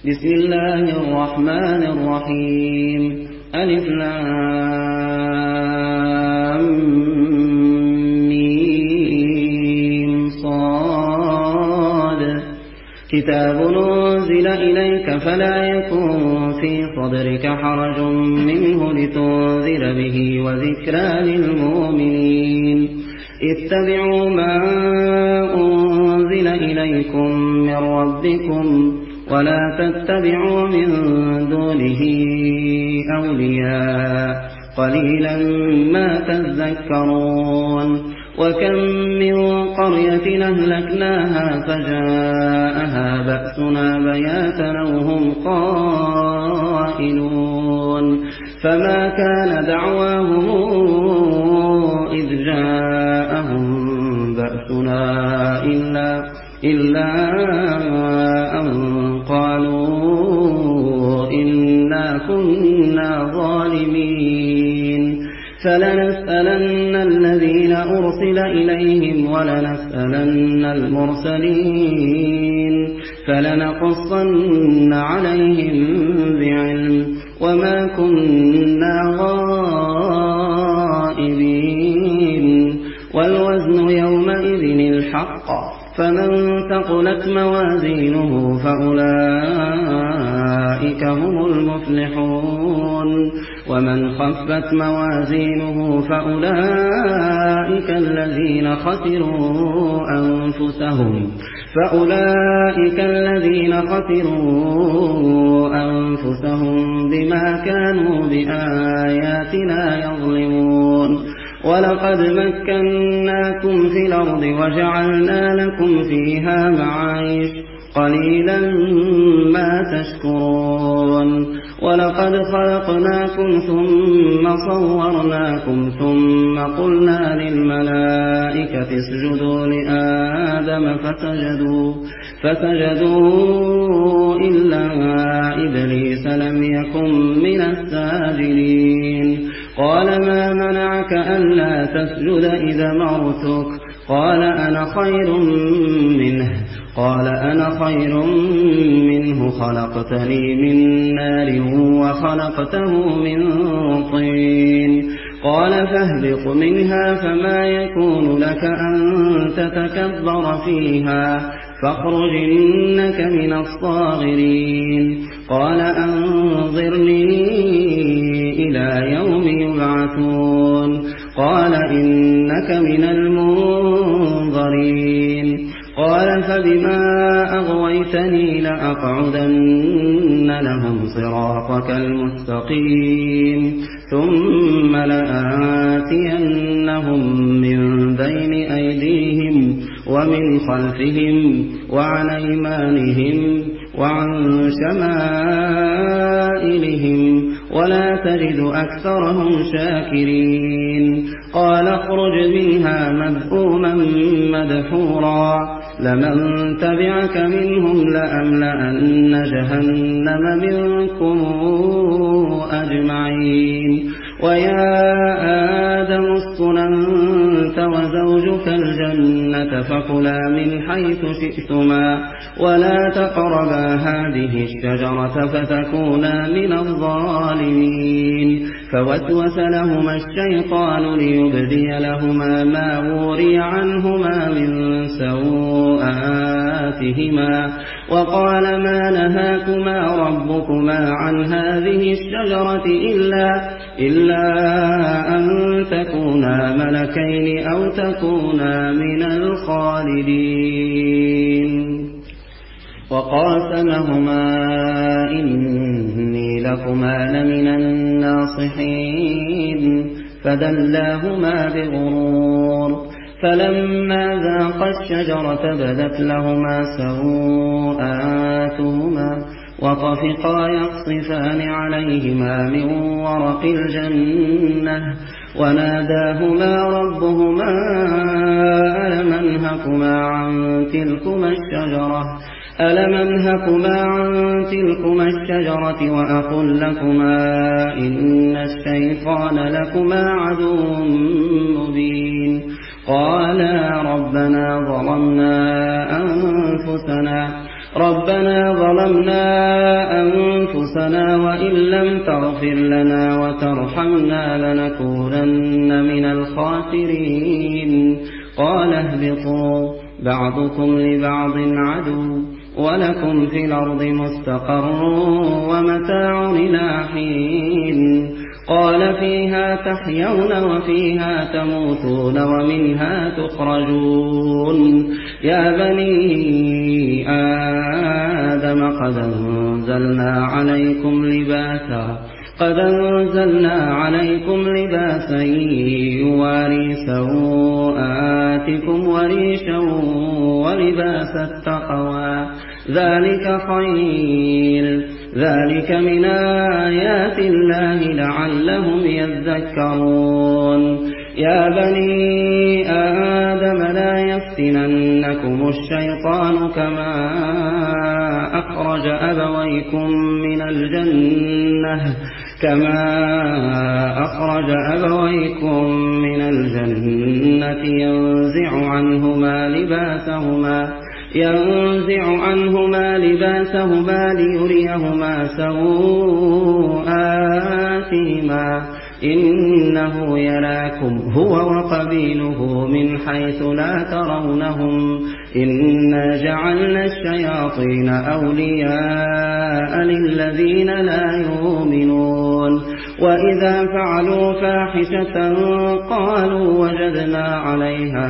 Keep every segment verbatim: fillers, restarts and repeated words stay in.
بسم الله الرحمن الرحيم ألف لام ميم صاد كتاب أنزل إليك فلا يكن في صدرك حرج منه لتنذر به وذكرى للمؤمنين اتبعوا ما أنزل إليكم من ربكم ولا تتبعوا من دونه أولياء قليلا ما تذكرون وكم من قرية أهلكناها فجاءها بأسنا بياتا أو هم قائلون فما كان دعواهم إذ جاءهم بأسنا إلا, إلا أن قالوا إنا كنا ظالمين فلنسألن الذين أرسل إليهم ولنسألن المرسلين فلنقصن عليهم بعلم وما كنا غائبين والوزن يومئذ الحق فمن ثقلت موازينه فأولئك هم المفلحون ومن خفت موازينه فأولئك الذين خسروا أنفسهم فأولئك الذين خسروا أنفسهم بما كانوا بآياتنا يظلمون ولقد مكناكم في الأرض وجعلنا لكم فيها معايش قليلا ما تشكرون ولقد خلقناكم ثم صورناكم ثم قلنا للملائكة اسجدوا لآدم فسجدوا, فسجدوا إلا إبليس لم يكن من الساجدين قال ما منعك ألا تسجد إذا مرتك قال أنا خير منه قال أنا خير منه خلقتني من نار وخلقته من طين قال فاهبط منها فما يكون لك أن تتكبر فيها فاخرج إنك من الصاغرين قال أنظرني إلى يوم يبعثون قال إنك من المنظرين قال فبما أغويتني لأقعدن لهم صراطك المستقيم ثم لآتينهم من بين أيديهم ومن خلفهم وعن أيمانهم وعن شمائلهم ولا تجد أكثرهم شاكرين قال اخرج منها مذءوما مدحورا لمن تبعك منهم لأملأن جهنم منكم أجمعين ويا آدم اسكن أنت وزوجك الجنة فكلا من حيث شئتما ولا تقربا هذه الشجرة فتكونا من الظالمين فوسوس لهما الشيطان ليبدي لهما ما وري عنهما من سوآتهما وقال ما نهاكما ربكما عن هذه الشجرة إلا, إلا أن تكونا ملكين أو تكونا من الخالدين وقاسمهما إني لكما لمن الناصحين فدلاهما بغرور فلما ذاقا الشجرة بدت لهما سوآتهما وطفقا يخصفان عليهما من ورق الجنة وناداهما ربهما ألم أنهكما عن تلكما الشجرة ألم أنهكما عن تلكما الشجرة وأقل لكما إن الشيطان لكما عدو مبين قالا ربنا ظلمنا أنفسنا ربنا ظلمنا أنفسنا وإن لم تغفر لنا وترحمنا لنكونن من الخاسرين قال اهبطوا بعضكم لبعض عدو ولكم في الأرض مستقر ومتاع إلى حين قال فيها تحيون وفيها تموتون ومنها تخرجون يا بني آدم قد أنزلنا عليكم لباسا قد أنزلنا عليكم لباسا يواري سوآتكم وريشا ولباس التقوى ذلك خير ذلك من آيات الله لعلهم يذكرون يا بني آدم لا يفتننكم الشيطان كما أخرج أبويكم من الجنة كما أخرج أبويكم من الجنة ينزع عنهما لباسهما ينزع عنهما لباسهما ليريهما سوآتهما إنه يراكم هو وقبيله من حيث لا ترونهم إنا جعلنا الشياطين أولياء للذين لا يؤمنون وإذا فعلوا فاحشة قالوا وجدنا عليها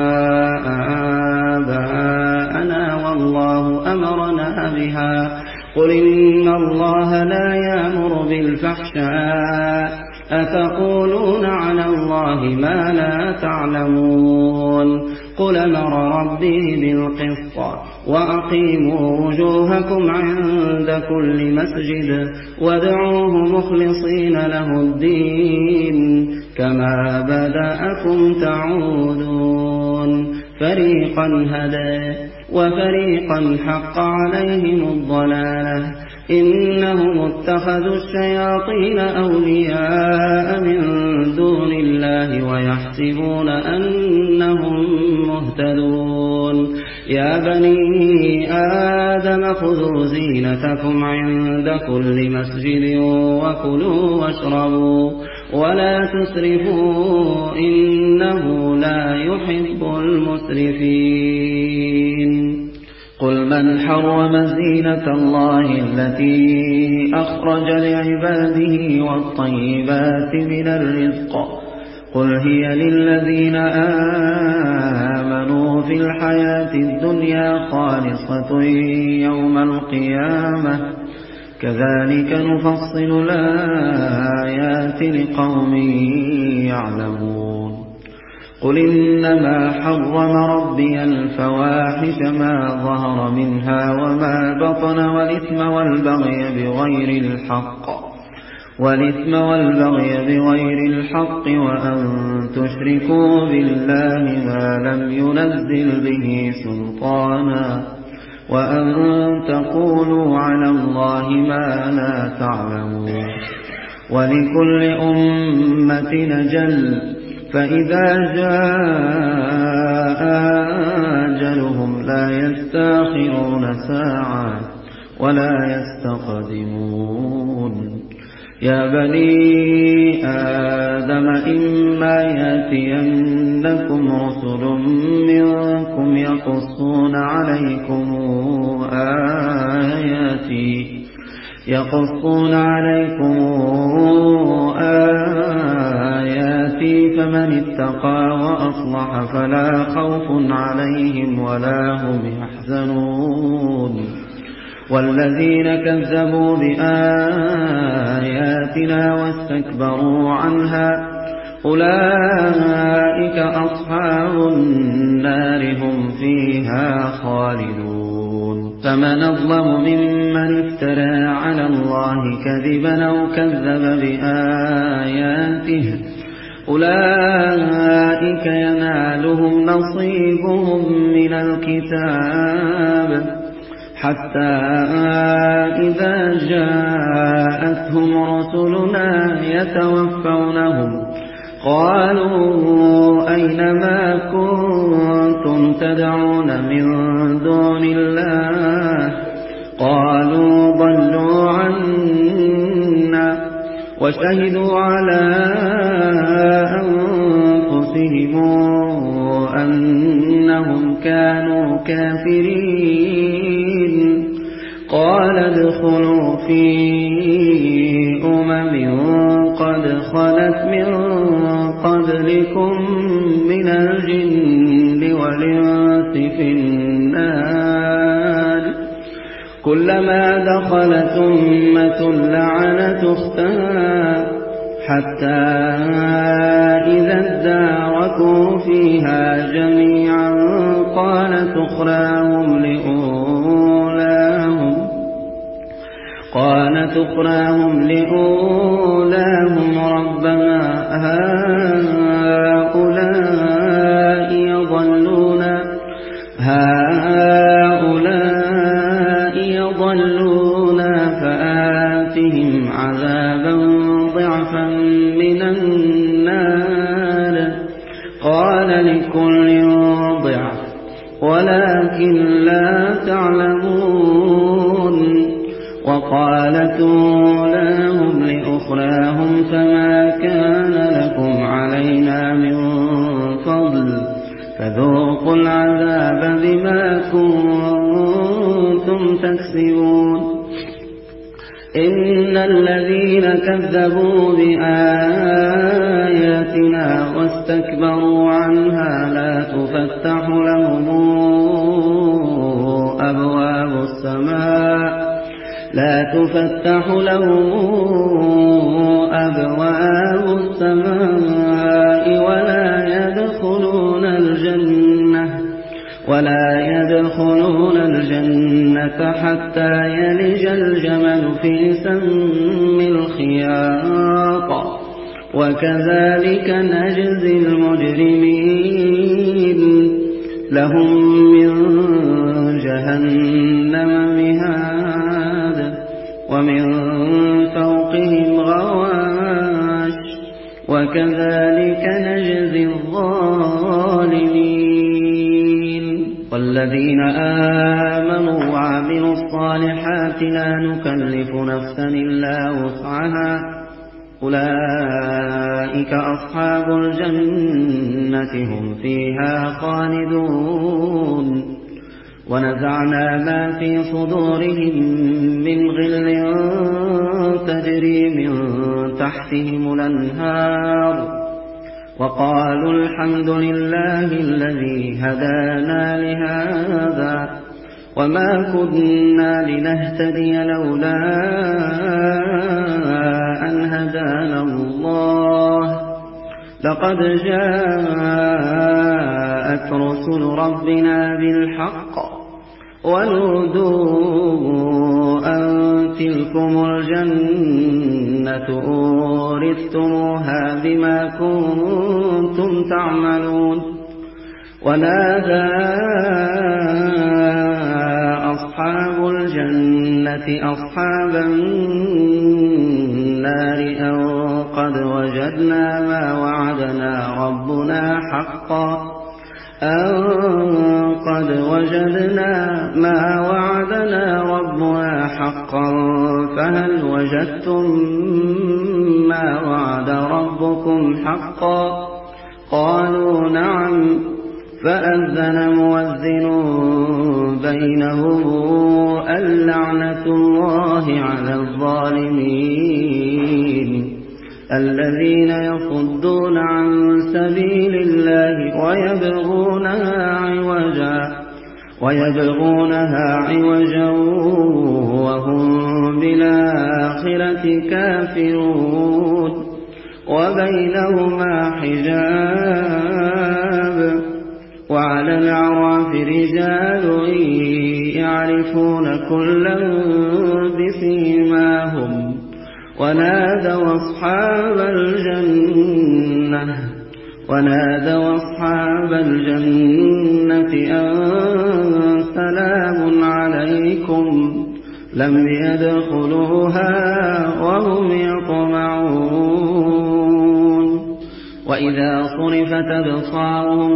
آباءنا والله أمرنا بها قل إن الله لا يأمر بالفحشاء أتقولون على الله ما لا تعلمون قل أمر ربي بالقسط وأقيموا وجوهكم عند كل مسجد وادعوه مخلصين له الدين كما بدأكم تعودون فريقا هدى وفريقا حق عليهم الضلالة إنهم اتخذوا الشياطين أولياء من دون الله ويحسبون أنهم مهتدون يا بني آدم خذوا زينتكم عند كل مسجد وكلوا واشربوا ولا تسرفوا إنه لا يحب المسرفين قل من حرم زينة الله التي أخرج لعباده والطيبات من الرزق قل هي للذين آمنوا في الحياة الدنيا خالصة يوم القيامة كذلك نفصل الآيات لقوم يعلمون قل إنما حرم ربي الفواحش ما ظهر منها وما بطن والإثم والبغي بغير الحق والإثم والبغي بغير الحق وأن تشركوا بالله ما لم ينزل به سلطانا وأن تقولوا على الله ما لا تعلمون ولكل أمة أجل فإذا جاء أجلهم لا يستأخرون ساعة ولا يستقدمون يا بني آدم إما يأتينكم رسل منكم يقصون عليكم آياتي يقصون عليكم آياتي فمن اتقى وأصلح فلا خوف عليهم ولا هم يحزنون والذين كذبوا بآياتنا واستكبروا عنها أولئك أصحاب النار هم فيها خالدون فمن أظلم ممن افترى على الله كذبا أو كذب بآياته أولئك ينالهم نصيبهم من الكتاب حتى إذا جاءتهم رسلنا يتوفونهم قالوا أين ما كنتم تدعون من دون الله وشهدوا على أنفسهم أنهم كانوا كافرين. قال ادخلوا في أمم قد خلت من قبلكم من الجن والإنس في النار كلما دخلت أمة لعنت أختها حتى إذا اداركوا فيها جميعا قالت أخراهم لأولاهم قالت أخراهم لأولاهم ربنا هؤلاء يضلون هؤلاء يضلون فآتهم عذابا ضعفا من النار قال لكل ضعف ولكن لا تعلمون. وقالت أولاهم لأخراهم فما كان لكم علينا من فضل فذوقوا العذاب بما كنتم تكسبون. إن الذين كذبوا بآياتنا واستكبروا عنها لا تفتح لهم أبواب السماء لا تفتح لهم أبواب السماء ولا يدخلون الجنة ولا يدخلون الجنة حتى يلج الجمل في سم الخياط وكذلك نجزي المجرمين. لهم من جهنم مهاد ومن فوقهم غواش وكذلك نجزي الظالمين. والذين آمنوا وعملوا الصالحات لا نكلف نفسا إلا وسعها أولئك أصحاب الجنة هم فيها خالدون. ونزعنا ما في صدورهم من غل تجري من تحتهم الأنهار وقالوا الحمد لله الذي هدانا لهذا وما كنا لنهتدي لولا أن هدانا الله لقد جاءت رسل ربنا بالحق ونودوا أن تلكم الجنة أورثتموها بما كنتم تعملون. ونادى أصحاب الجنة أصحاب النار أن قد وجدنا ما وعدنا ربنا حقا أن قد وجدنا ما وعدنا ربنا حقا فهل وجدتم ما وعد ربكم حقا قالوا نعم فأذن مؤذن بينهم اللعنة الله على الظالمين الذين يصدون عن سبيل الله ويبغونها عوجا ويبغونها عوجا وهم بالآخرة كافرون وبينهما حجاب. وعلى الأعراف رجال يعرفون كلا بسيماهم ونادوا أصحاب الجنة ونادوا أصحاب الجنة أن سلام عليكم لم يدخلوها وهم يطمعون. وإذا صرفت أبصارهم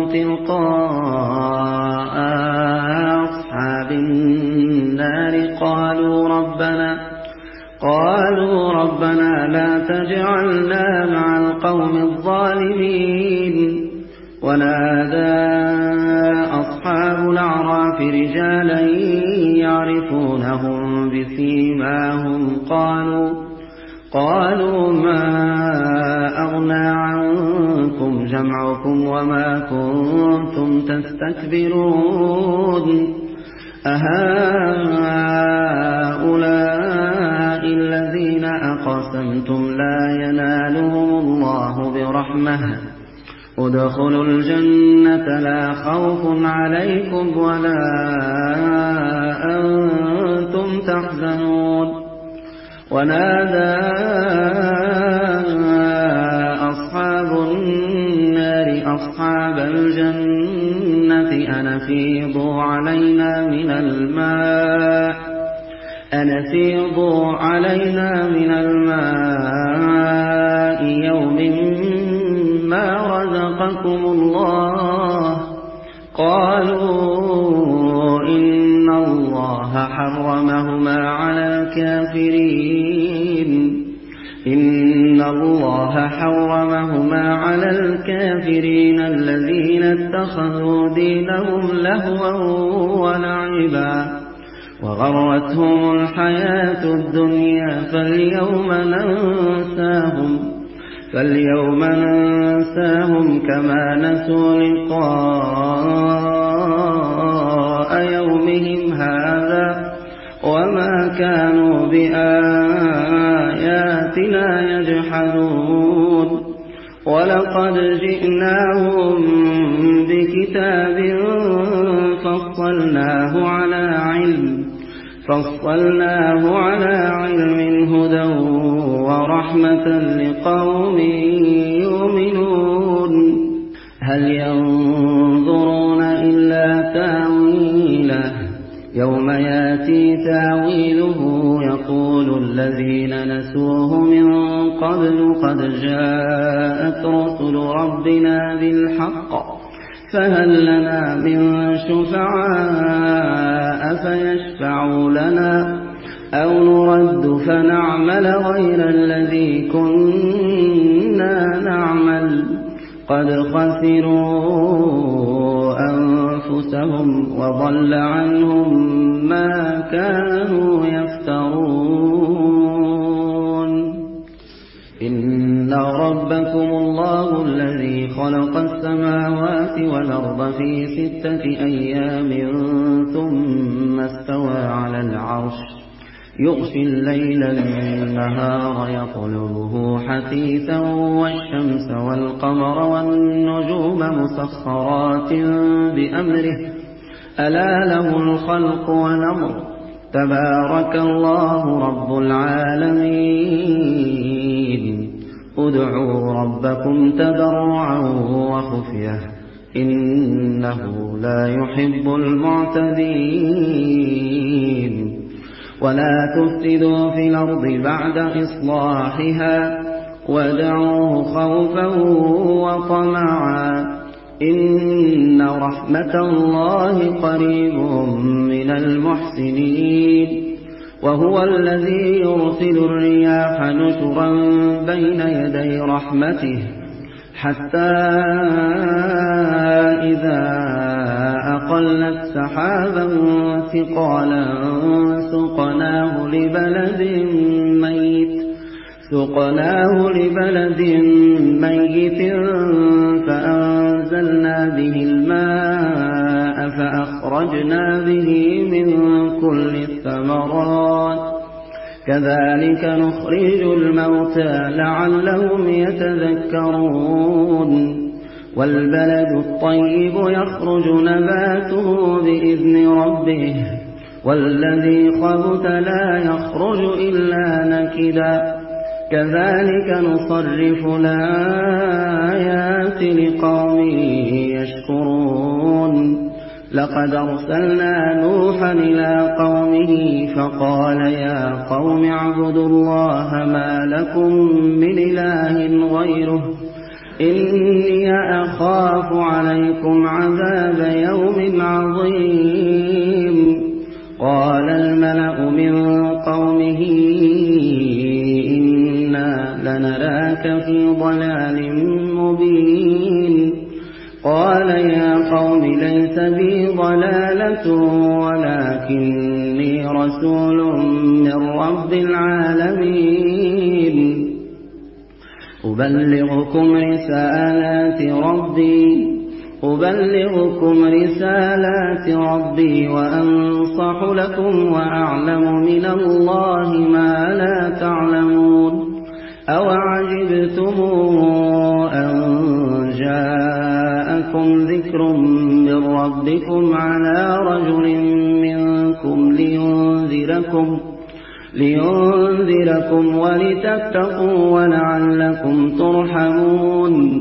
تلقاء أصحاب النار قالوا ربنا قالوا ربنا لا فجعلنا مع القوم الظالمين. ونادى أصحاب الأعراف رجالا يعرفونهم بسيماهم قالوا قالوا ما أغنى عنكم جمعكم وما كنتم تستكبرون أهؤلاء الذين أقسمتم لا ينالهم الله برحمة ادخلوا الجنة لا خوف عليكم ولا أنتم تحزنون. ونادى أصحاب النار أصحاب الجنة أن أفيضوا علينا من الماء أن أفيضوا علينا من الماء يوم ما رزقكم الله. قالوا إن الله حرمهما على الكافرين إن الله حرمهما على الكافرين الذين اتخذوا دينهم لهوا ولعبا وغرتهم الحياة الدنيا فاليوم ننساهم فاليوم ننساهم كما نسوا لقاء يومهم هذا وما كانوا بآياتنا يجحدون. ولقد جئناهم بكتاب فصلناه على علم فصلناه على علم هدى ورحمة لقوم يؤمنون. هل ينظرون إلا تاويله يوم ياتي تاويله يقول الذين نسوه من قبل قد جاءت رسل ربنا بالحق فهل لنا من شفعاء فيشفعوا لنا أو نرد فنعمل غير الذي كنا نعمل قد خسروا أنفسهم وضل عنهم ما كانوا يفترون. إن ربكم الله الذي خلق السماوات والأرض في ستة أيام ثم استوى على العرش يغشي الليل النهار يطلبه حثيثا والشمس والقمر والنجوم مسخرات بأمره ألا له الخلق والأمر تبارك الله رب العالمين. ادعوا ربكم تضرعا وخفية إنه لا يحب المعتدين. ولا تفسدوا في الأرض بعد إصلاحها وادعوه خوفا وطمعا إن رحمة الله قريب من المحسنين. وهو الذي يرسل الرياح نشرا بين يدي رحمته حتى إذا أقلت سحابا ثقالا سقناه لبلد ميت سقناه لبلد ميت فأنزلنا به الماء فأخرجنا به من كل الثمرات كذلك نخرج الموتى لعلهم يتذكرون. والبلد الطيب يخرج نباته بإذن ربه والذي خبث لا يخرج إلا نكدا كذلك نصرف الآيات لقوم يشكرون. لقد أرسلنا نوحا إلى قومه فقال يا قوم اعبدوا الله ما لكم من إله غيره إني أخاف عليكم عذاب يوم عظيم. قال الملأ من قومه إنا لنراك في ضلال مبين قال يا قوم ليس بي ضلالة ولكني رسول من رب العالمين أبلغكم رسالات ربي أبلغكم رسالات ربي وأنصح لكم وأعلم من الله ما لا تعلمون أوعجبتم أن جاءكم ذكر من ربكم على رجل منكم لينذركم لينذركم ولتتقوا ولعلكم ترحمون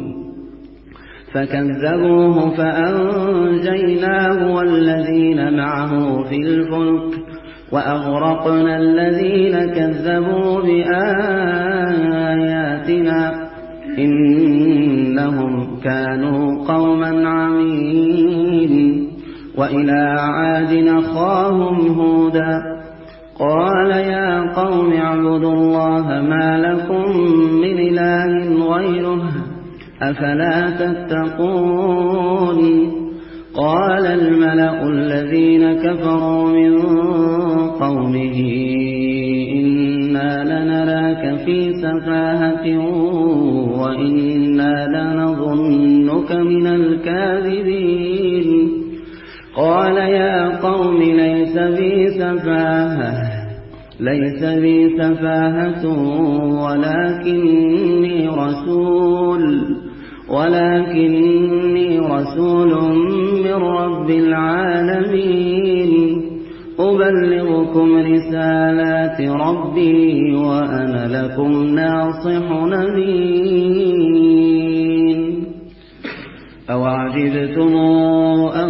فكذبوه فأنجيناه والذين معه في الفلك وأغرقنا الذين كذبوا بآياتنا إنهم كانوا قوما عمين وإلى عاد أخاهم هودا قال يا قوم اعبدوا الله ما لكم من إله غيره أفلا تتقون قال الملأ الذين كفروا من قومه إنا لنراك في سفاهة وإنا لنظنك من الكاذبين قال يا قوم ليس بي سفاهة ليس بي سفاهة ولكني رسول ولكني رسول من رب العالمين أبلغكم رسالات ربي وأنا لكم ناصح أمين أوعجبتم أن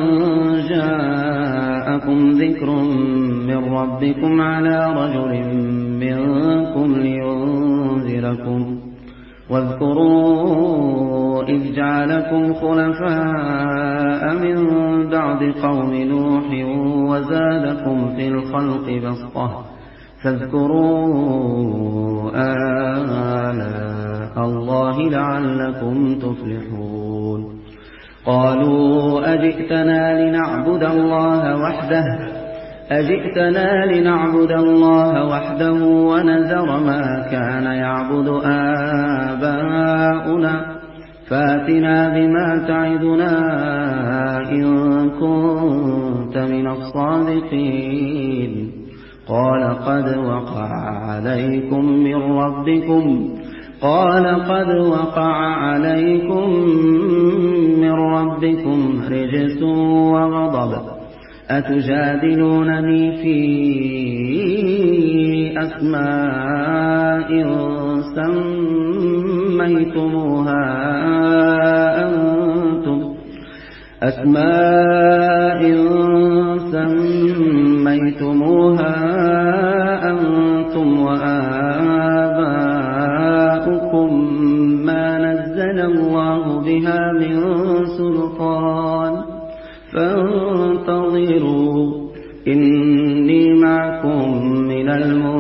جاءكم ذكر من ربكم على رجل منكم لينذركم واذكروا إذ جعلكم خلفاء من بعد قوم نوح وزادكم في الخلق بسطة فاذكروا آلاء الله لعلكم تفلحون قالوا أجئتنا لنعبد الله وحده أجئتنا لنعبد الله وحده ونذر ما كان يعبد آباؤنا فاتنا بما تعدنا إن كنت من الصادقين قال قد وقع عليكم من ربكم قال قد وقع عليكم من ربكم رجس وغضب أتجادلونني في أسماء سميتموها أنتم أسماء سميتموها أنتم وآباؤكم ما نزل الله بها من سلطان فانتظروا إني معكم من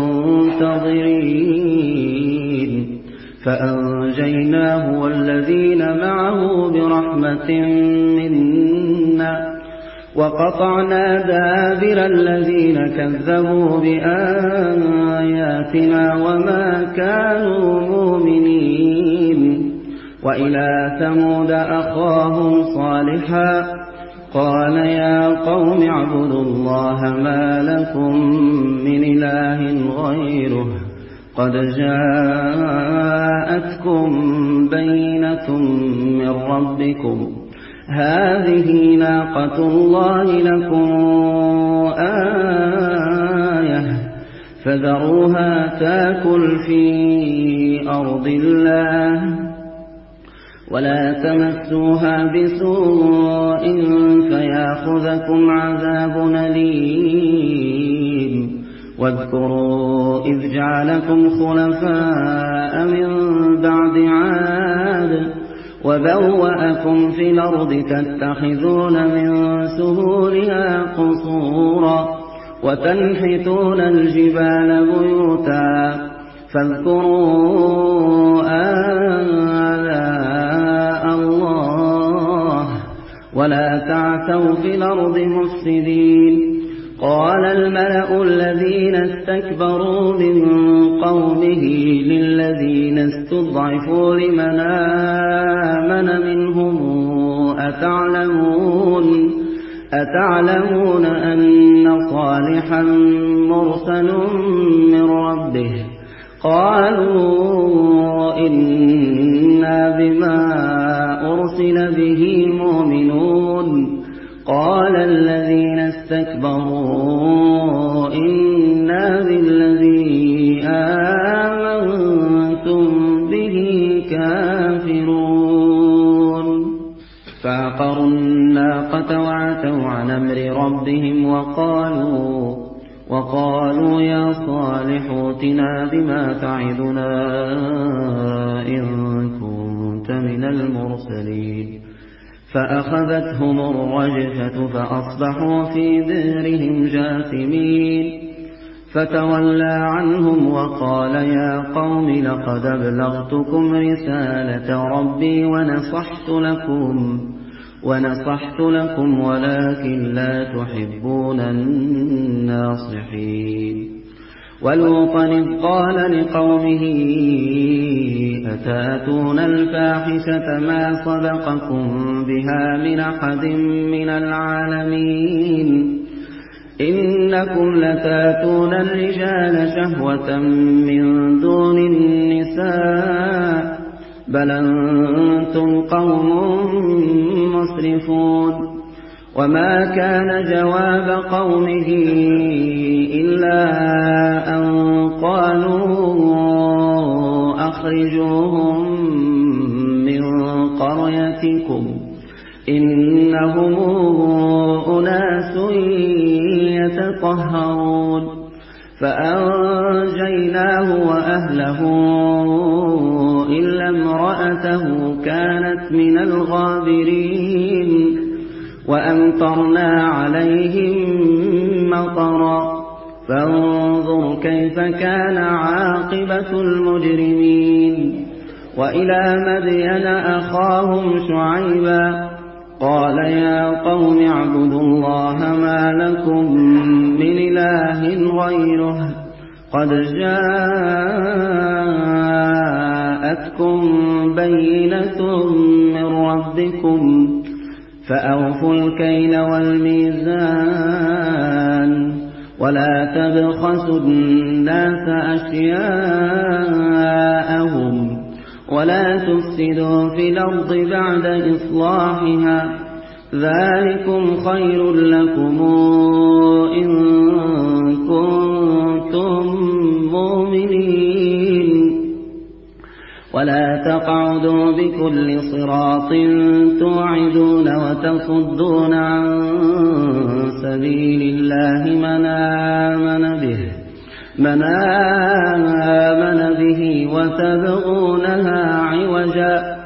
المنتظرين فأنجيناه والذين معه برحمة منا وقطعنا دابر الذين كذبوا بآياتنا وما كانوا مؤمنين وإلى ثمود أخاهم صالحا قال يا قوم اعبدوا الله ما لكم من إله غيره قد جاءتكم بينة من ربكم هذه ناقة الله لكم آية فذروها تاكل في أرض الله ولا تمسوها بسوء فياخذكم عذاب أليم واذكروا إذ جعلكم خلفاء من بعد عاد وبوأكم في الأرض تتخذون من سهولها قصورا وتنحتون الجبال بيوتا فاذكروا ولا تعثوا في الأرض مفسدين. قال الملأ الذين استكبروا من قومه للذين استضعفوا لمن آمن منهم أتعلمون أتعلمون أن صالحا مرسل من ربه؟ قالوا إنا بما أرسل به مؤمنون. قال الذين استكبروا إنا بالذي آمنتم به كافرون. فعقروا الناقة وعتوا عن أمر ربهم وقالوا وقالوا يا صالح ائتنا بما تعدنا إن كنت من المرسلين. فأخذتهم الرجفة فأصبحوا في دارهم جاثمين. فتولى عنهم وقال يا قوم لقد أبلغتكم رسالة ربي ونصحت لكم ونصحت لكم ولكن لا تحبون الناصحين. ولوطا إذ قال لقومه أتأتون الفاحشة ما سبقكم بها من أحد من العالمين إنكم لتأتون الرجال شهوة من دون النساء بل أنتم قوم مسرفون. وما كان جواب قومه إلا أن قالوا أخرجوهم من قريتكم إنهم أناس يتطهرون. فأنجيناه وأهله إلا امرأته كانت من الغابرين. وأمطرنا عليهم مطرا فانظر كيف كان عاقبة المجرمين. وإلى مدين أخاهم شعيبا قال يا قوم اعبدوا الله ما لكم من إله غيره قد جاءتكم بينة من ربكم فأوفوا الكيل والميزان ولا تبخسوا الناس أشياءهم ولا تفسدوا في الأرض بعد إصلاحها ذلكم خير لكم إن كنتم مؤمنين. ولا تقعدوا بكل صراط توعدون وتصدون عن سبيل الله من آمن به من آمن به وتبغونها عوجا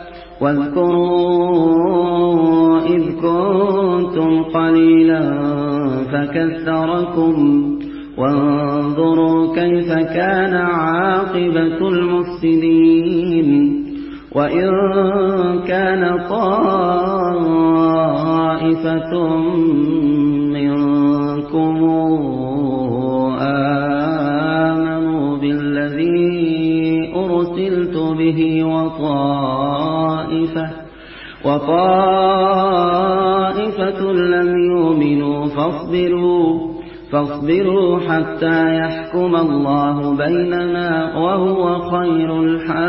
واذكروا إذ كنتم قليلا فكثركم وانظروا كيف كان عاقبة المفسدين. وإن كان طائفة منكم آمنوا بالذي أرسلت به وطائفة وطائفة لم يؤمنوا فاصبروا فاصبروا حتى يحكم الله بيننا وهو خير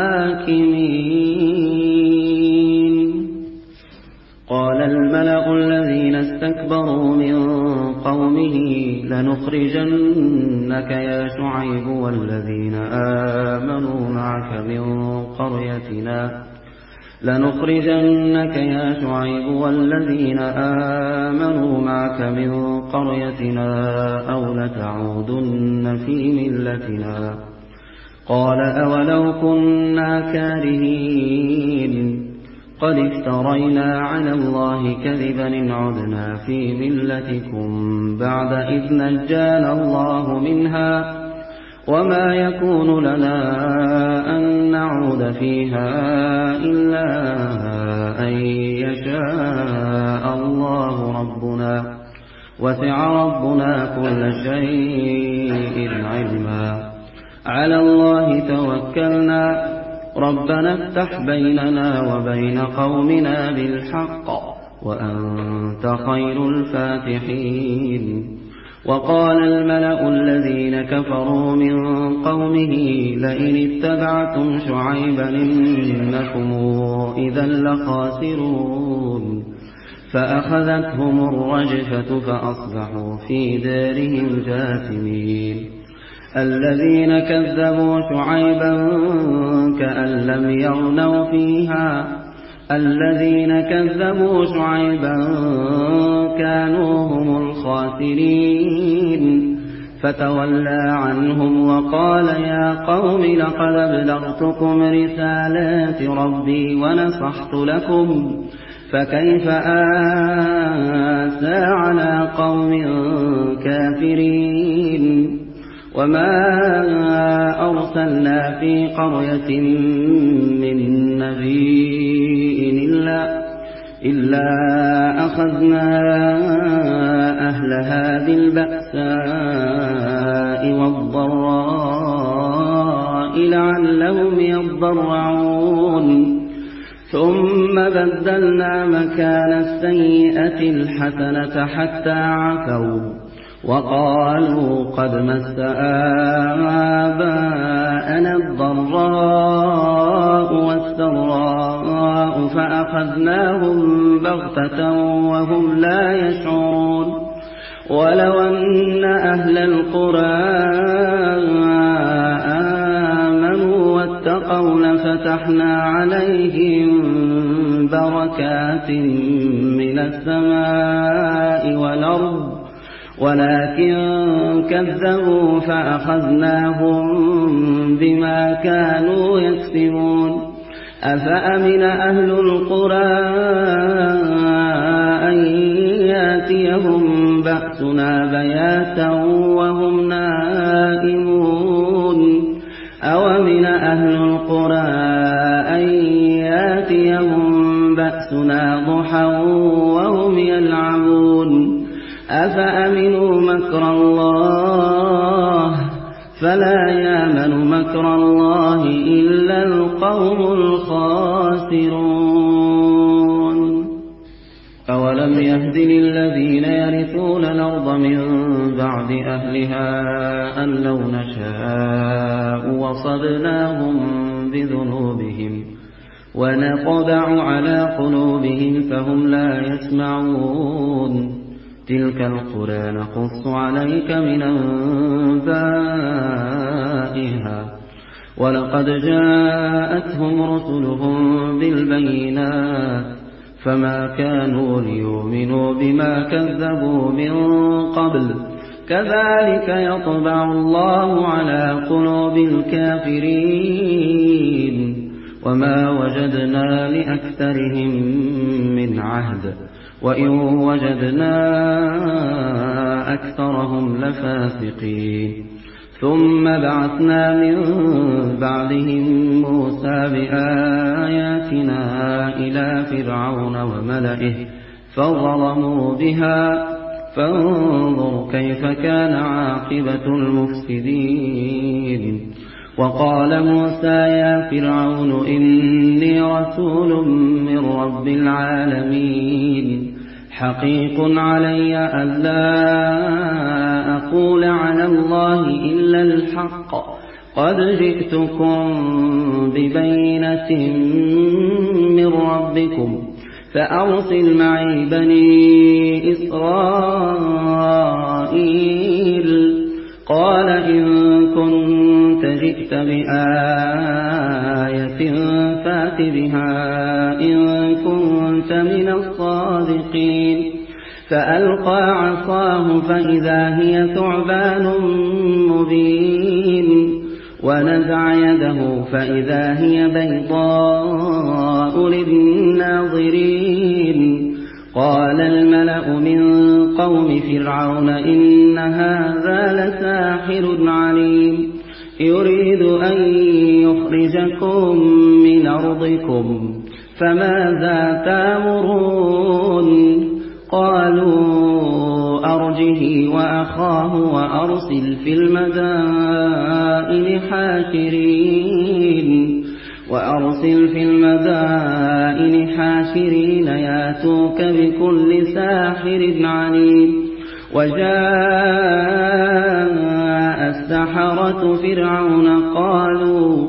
الحاكمين. قال الملأ الذين استكبروا من قومه لنخرجنك يا شعيب والذين آمنوا معك من قريتنا لنخرجنك يا شعيب والذين آمنوا معك من قريتنا أو لتعودن في ملتنا. قال أولو كنا كارهين قد افترينا على الله كذبا إن عدنا في ملتكم بعد إذ نجانا الله منها وما يكون لنا أن نعود فيها إلا أن يشاء الله ربنا وسع ربنا كل شيء علما على الله توكلنا ربنا افتح بيننا وبين قومنا بالحق وأنت خير الفاتحين. وقال الملأ الذين كفروا من قومه لئن اتبعتم شعيبا إنكم إذا لخاسرون فأخذتهم الرجفة فأصبحوا في دارهم جاثمين. الذين كذبوا شعيبا كأن لم يغنوا فيها الذين كذبوا شعيبا كانوا هم الخاسرين فتولى عنهم وقال يا قوم لقد أبلغتكم رسالات ربي ونصحت لكم فكيف آسى على قوم كافرين. وما أرسلنا في قرية من نبي إلا, إلا أخذنا أهلها بالبأساء والضراء لعلهم يضرعون ثم بدلنا مكان السيئة الحسنة حتى عفوا وقالوا قد مس آباءنا الضراء والسراء فأخذناهم بغتة وهم لا يشعرون. ولو أن أهل القرى آمنوا واتقوا لفتحنا عليهم بركات من السماء والأرض ولكن كذبوا فأخذناهم بما كانوا يكسبون. أفأمن أهل القرى أن يأتيهم بأسنا بياتا وهم نائمون أومن أهل القرى أن يأتيهم بأسنا ضحى وهم يلعبون أفأمنوا مكر الله فلا يامن مكر الله إلا القوم الخاسرون. أولم يهد للذين يرثون الأرض من بعد أهلها أن لو نشاء وصبناهم بذنوبهم ونطبع على قلوبهم فهم لا يسمعون. تلك القرى نقص عليك من أنبائها ولقد جاءتهم رسلهم بالبينات فما كانوا ليؤمنوا بما كذبوا من قبل كذلك يطبع الله على قلوب الكافرين. وما وجدنا لأكثرهم من عهد وإن وجدنا أكثرهم لفاسقين. ثم بعثنا من بعدهم موسى بآياتنا إلى فرعون وملئه فظلموا بها فانظر كيف كان عاقبة المفسدين. وقال موسى يا فرعون إني رسول من رب العالمين حقيق علي ألا أقول على الله إلا الحق قد جئتكم ببينة من ربكم فأرسل معي بني إسرائيل. قال إن كنت جئت بآية فات بها إن كنت من الصادقين. فألقى عصاه فإذا هي ثعبان مبين ونزع يده فإذا هي بيضاء للناظرين. قال الملأ من قوم فرعون إن هذا لساحر عليم يريد أن يخرجكم من أرضكم فماذا تأمرون قالوا أرجه وأخاه وأرسل في المدائن حاشرين وأرسل في المدائن حاشرين ياتوك بكل ساحر عليم وجاء السحرة فرعون قالوا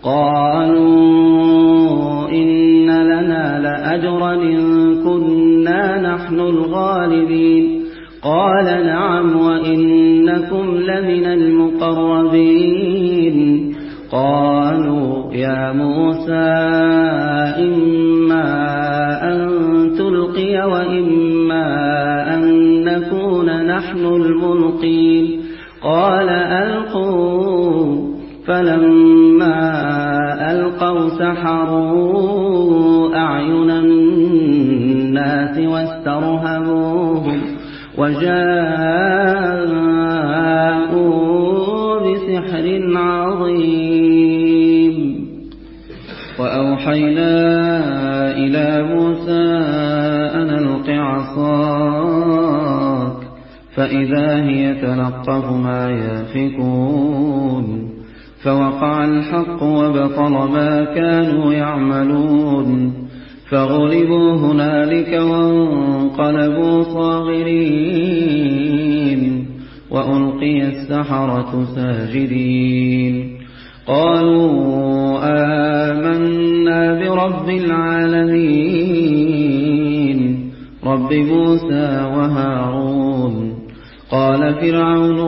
قالوا إن لنا لأجرا إن كنا نحن الغالبين قال نعم وإنكم لمن المقربين قالوا يا موسى إما أن تلقي وإما أن نكون نحن الملقين قال ألقوا فلما ألقوا سحروا أعين الناس واسترهبوهم وجاءوا بسحر عظيم وأوحينا إلى موسى أن ألق عصاك فإذا هي تلقف ما يأفكون فوقع الحق وبطل ما كانوا يعملون فغلبوا هنالك وانقلبوا صاغرين وألقي السحرة ساجدين قالوا آمنا برب العالمين رب موسى وهارون قال فرعون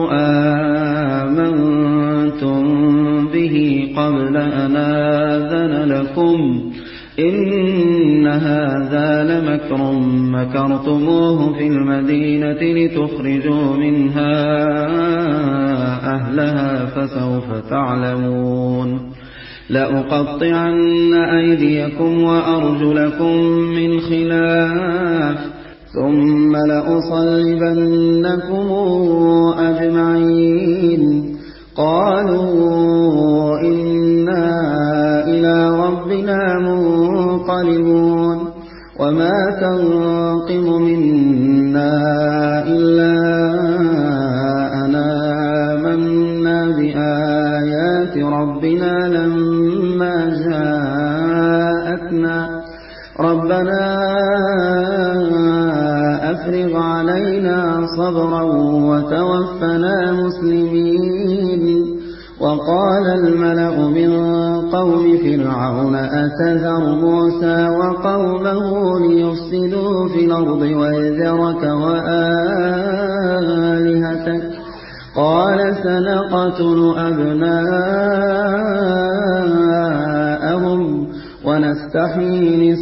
آمنتم به قبل أن آذن لكم إن هذا لمكر مكرتموه في المدينة لتخرجوا منها أهلها فسوف تعلمون لأقطعن أيديكم وأرجلكم من خلاف ثم لأصلبنكم أجمعين قالوا إنا إلى ربنا منقلبون وما تنقم منا إلا أن آمنا بآيات ربنا لما جاءتنا ربنا أفرغ علينا صبرا وتوفنا مسلمين وقال الملأ من قوم فرعون أتذر موسى وقومه ليفسدوا في الأرض ويذرك وآلهتك قال سنقتل أبناءهم ونستحيي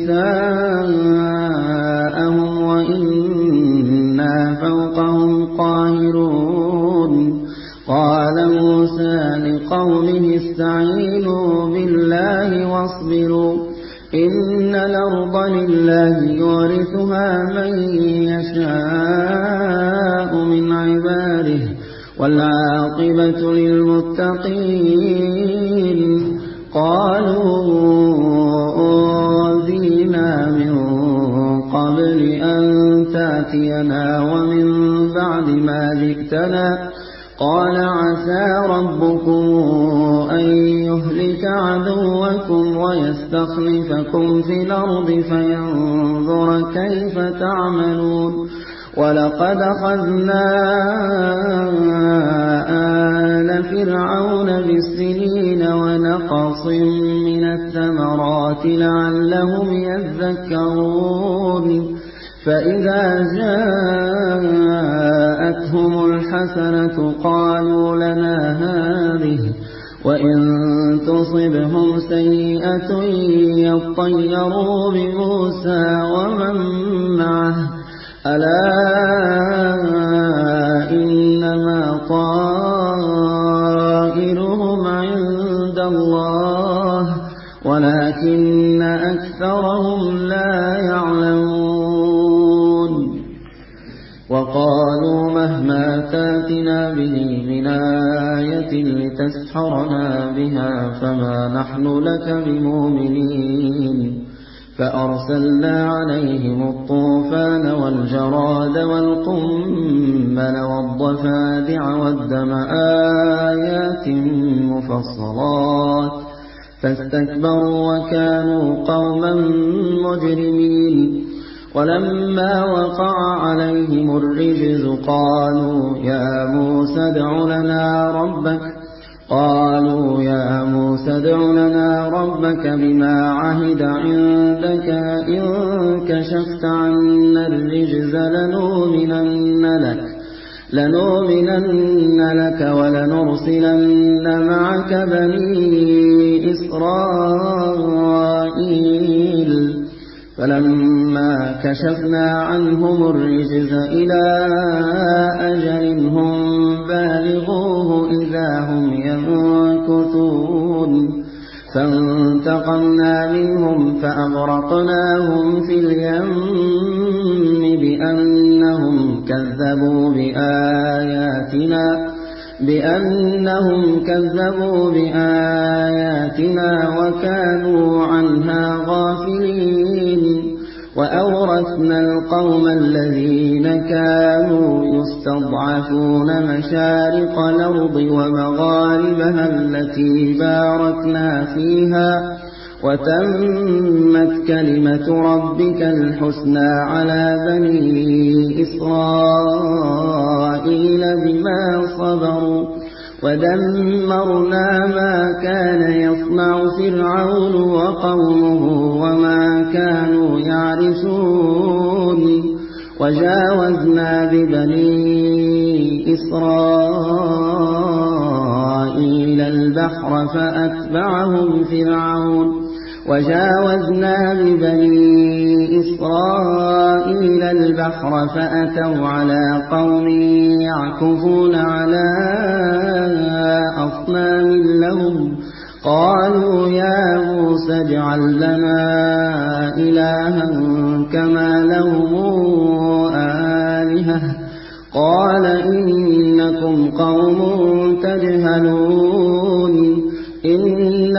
نساءهم وإنا فوقهم قاهرون قال موسى لقومه استعينوا بالله واصبروا إن الأرض لله يورثها من يشاء من عباده والعاقبة للمتقين قالوا أوذينا من قبل أن تأتينا ومن بعد ما جئتنا قال عسى ربكم أن يهلك عدوكم ويستخلفكم في الأرض فينظر كيف تعملون ولقد أخذنا آل فرعون بالسنين ونقص من الثمرات لعلهم يذكرون فإذا جاءتهم الحسنة قالوا لنا هذه وإن تصبهم سيئة يطيروا بموسى ومن معه ألا إنما طائرهم عند الله ولكن أكثرهم لا يعلمون وقالوا مهما تاتنا به من آية لتسحرنا بها فما نحن لك بمؤمنين فأرسلنا عليهم الطوفان والجراد والقمل والضفادع والدم آيات مفصلات فاستكبروا وكانوا قوما مجرمين. ولما وقع عليهم الرجز قالوا يا موسى ادع لنا ربك قالوا يا موسى ادع لنا ربك بما عهد عندك إن كشفت عنا الرجز لنؤمنن لك لنؤمنن لك ولنرسلن معك بني إسرائيل. فلما كشفنا عنهم الرجز إلى أجل هم بالغوه إذا هم ينكثون فانتقمنا منهم فأغرقناهم في اليم بأنهم كذبوا بآياتنا بأنهم كذبوا بآياتنا وكانوا عنها غافلين. وأورثنا القوم الذين كانوا يستضعفون مشارق الأرض ومغاربها التي باركنا فيها وتمت كلمة ربك الحسنى على بني إسرائيل بما صبروا ودمرنا ما كان يصنع فرعون وقومه وما كانوا يعرشون. وجاوزنا ببني إسرائيل البحر فأتبعهم فرعون وجاوزنا ببني إسرائيل البحر فأتوا على قوم يعكفون على أصنام لهم قالوا يا موسى اجعل لنا إلها كما لهم آلهة قال إنكم قوم تجهلون إن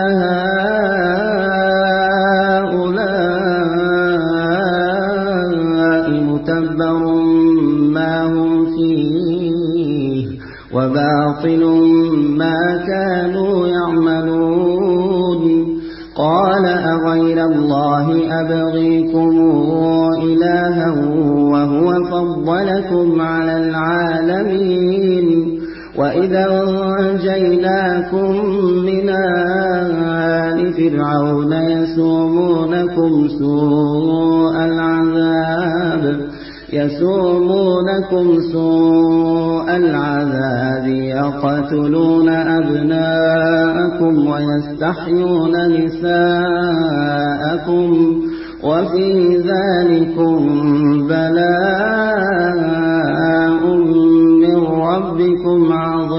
هؤلاء متبر ما هم فيه وباطل ما كانوا يعملون. قال أغير الله أبغيكم إلها وهو فضلكم على العالمين وإذا أنجيناكم من آل فرعون يسومونكم سوء العذاب يسومونكم سوء العذاب يقتلون أبناءكم ويستحيون نساءكم وفي ذلكم بلاء من ربكم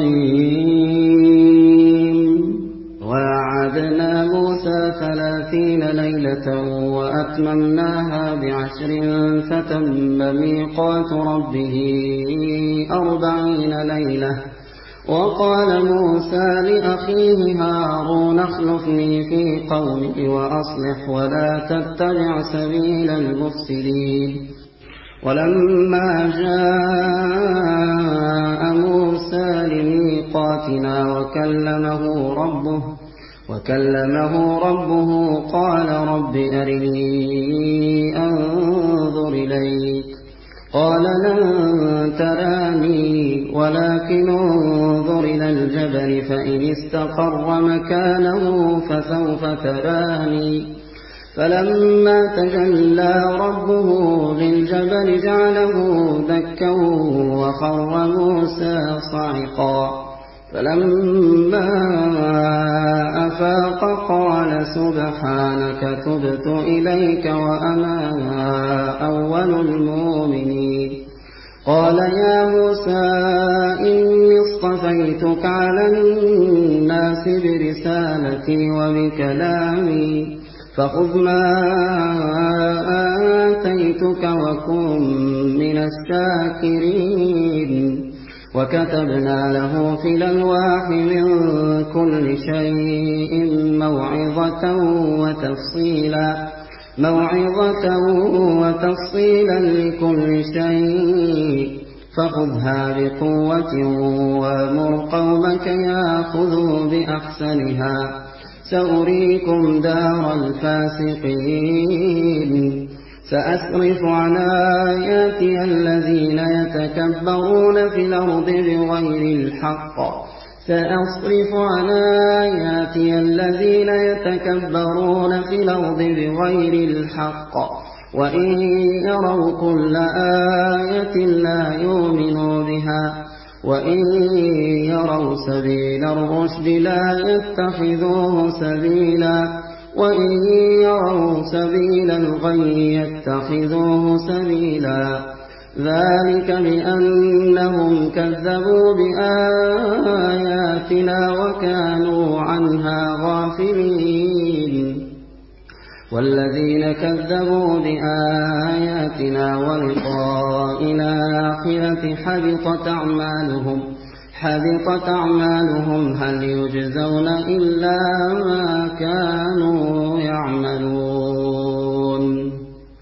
عظيم. وعدنا موسى ثلاثين ليلة وأتممناها بعشر فتم ميقات ربه أربعين ليلة. وقال موسى لأخيه هارون اخلفني في قومي وأصلح ولا تتبع سبيل المفسدين. ولما جاء موسى لميقاتنا وكلمه ربه وكلمه ربه قال رب أرني أنظر إليك قال لن تراني ولكن انظر إلى الجبل فإن استقر مكانه فسوف تراني. فلما تجلى ربه للجبل جعله دكا وخر موسى صعقا. فلما أفاق قال سبحانك تبت إليك وأنا أول المؤمنين. قال يا موسى إني اصطفيتك على الناس برسالتي وبكلامي فخذ ما آتيتك وكن من الشاكرين. وكتبنا له في الألواح من كل شيء موعظة وتفصيلا موعظة وتفصيلا لكل شيء فخذها بقوة وأمر قومك يأخذوا بأحسنها سأريكم دار الفاسقين سأصرف عن آياتي الذين يتكبرون في الأرض بغير الحق سأصرف عن آياتي الذين يتكبرون في الأرض بغير الحق وإن يروا كل آية لا يؤمنوا بها وإن يروا سبيل الرشد لا يتخذوه سبيلا وإن يروا سبيل الغي يتخذوه سبيلا ذلك بأنهم كذبوا بآياتنا وكانوا عنها غافلين والذين كذبوا بآياتنا ولقاء الآخرة حبطت أعمالهم حبطت أعمالهم هل يجزون إلا ما كانوا يعملون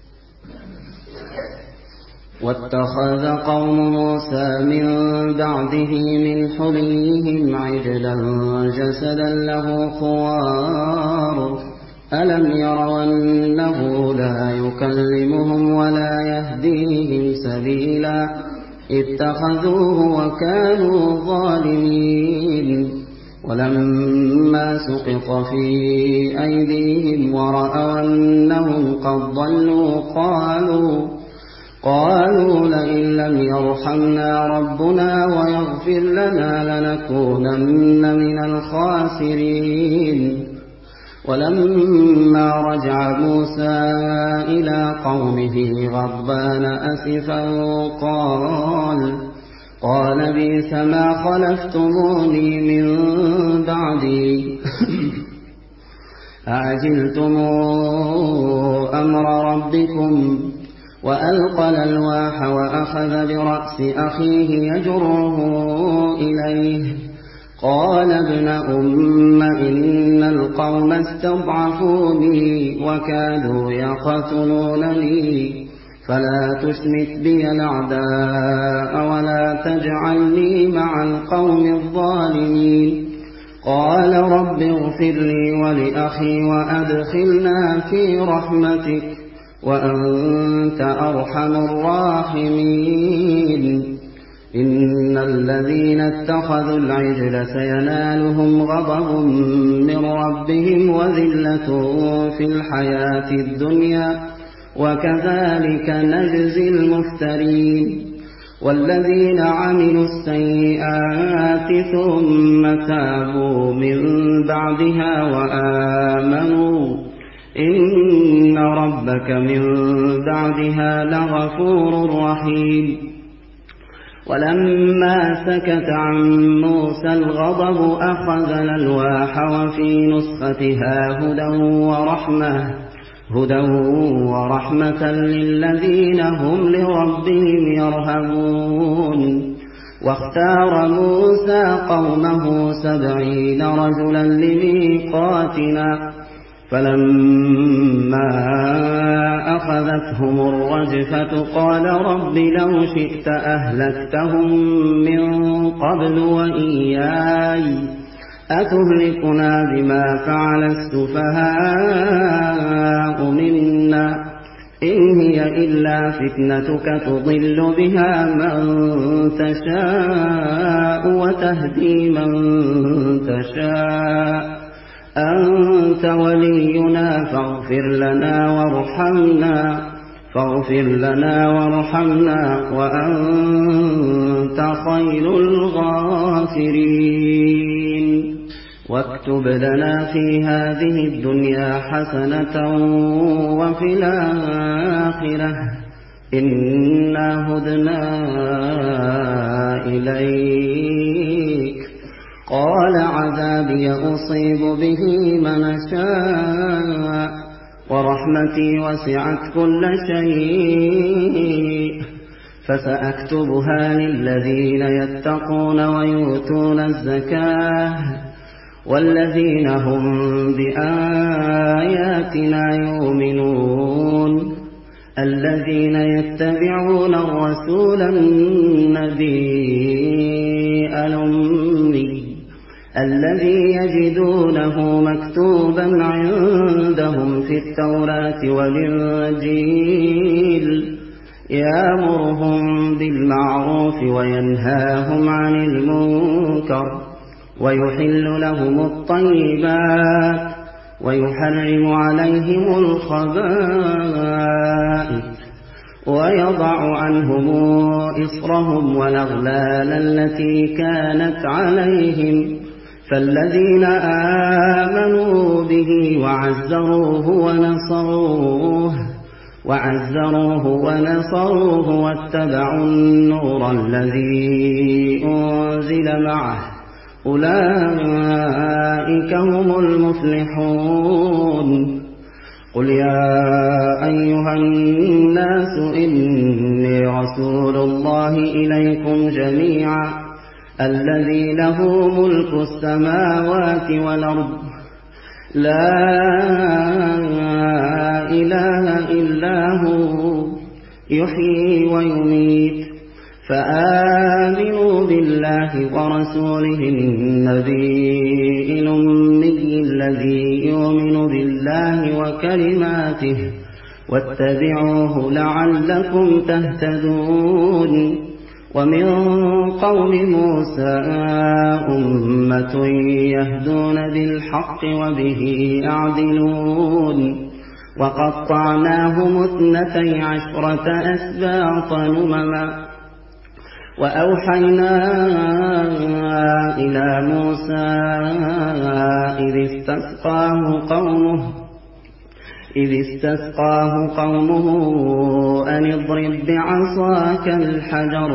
واتخذ قوم موسى من بعده من حليهم عجلا جسدا له خوار ألم يروا أنه لا يكلمهم ولا يهديهم سبيلا اتخذوه وكانوا ظالمين ولما سقط في أيديهم ورأوا أنهم قد ضلوا قالوا قالوا لئن لم يرحمنا ربنا ويغفر لنا لنكونن من الخاسرين ولما رجع موسى إلى قومه غضبان أسفا قال قال بئس ما خلفتموني من بعدي أعجلتم أمر ربكم وألقى الألواح وأخذ برأس أخيه يجره إليه قال ابن أم إن القوم استضعفوني وكادوا يقتلونني فلا تشمت بي الأعداء ولا تجعلني مع القوم الظالمين قال رب اغفر لي ولأخي وأدخلنا في رحمتك وأنت أرحم الراحمين إن الذين اتخذوا العجل سينالهم غضب من ربهم وذلة في الحياة الدنيا وكذلك نجزي المفترين والذين عملوا السيئات ثم تابوا من بعدها وآمنوا إن ربك من بعدها لغفور رحيم ولما سكت عن موسى الغضب أخذ الألواح وفي نسختها هدى ورحمة هدى ورحمة للذين هم لربهم يرهبون واختار موسى قومه سبعين رجلا لميقاتنا فلما أخذتهم الرجفة قال رب لو شئت أهلكتهم من قبل وإياي أتهلكنا بما فعل السفهاء منا إن هي إلا فتنتك تضل بها من تشاء وتهدي من تشاء أنت ولينا فاغفر لنا وارحمنا فاغفر لنا وارحمنا وأنت خير الغافرين واكتب لنا في هذه الدنيا حسنة وفي الآخرة إنا هدنا إليك قال عذابي أصيب به من شاء ورحمتي وسعت كل شيء فسأكتبها للذين يتقون ويؤتون الزكاة والذين هم بآياتنا يؤمنون الذين يتبعون الرسول النبي الأمي الذي يجدونه مكتوبا عندهم في التوراة والإنجيل يأمرهم بالمعروف وينهاهم عن المنكر ويحل لهم الطيبات ويحرم عليهم الخبائث ويضع عنهم إصرهم والأغلال التي كانت عليهم فالذين آمنوا به وعزروه ونصروه وعزروه ونصروه واتبعوا النور الذي أنزل معه أولئك هم المفلحون قل يا أيها الناس إني رسول الله إليكم جميعا الذي له ملك السماوات والأرض لا إله إلا هو يحيي ويميت فآمنوا بالله ورسوله النبي الأمي الذي يؤمن بالله وكلماته واتبعوه لعلكم تهتدون ومن قوم موسى أمة يهدون بالحق وبه يعدلون وقطعناهم اثنتي عشرة أسباطا أمما وأوحينا إلى موسى إذ استسقاه قومه إذ استسقاه قومه أن اضرب بعصاك الحجر